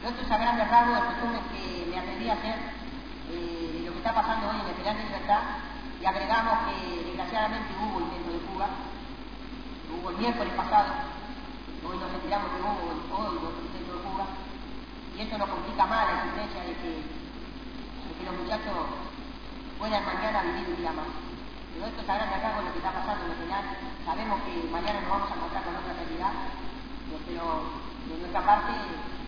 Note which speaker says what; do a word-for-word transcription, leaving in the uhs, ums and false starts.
Speaker 1: Nosotros a grandes rasgos el resumen que me atreví a hacer eh, de lo que está pasando hoy en Esperanza y Libertad, y agregamos que desgraciadamente hubo intento de fuga, hubo el miércoles pasado, hoy nos enteramos que hubo hoy otro intento de fuga, y esto nos complica más la existencia de que, de que los muchachos puedan mañana vivir un día más. Pero esto es a grandes rasgos lo que está pasando en el penal. Sabemos que mañana nos vamos a encontrar con otra realidad, pero de nuestra parte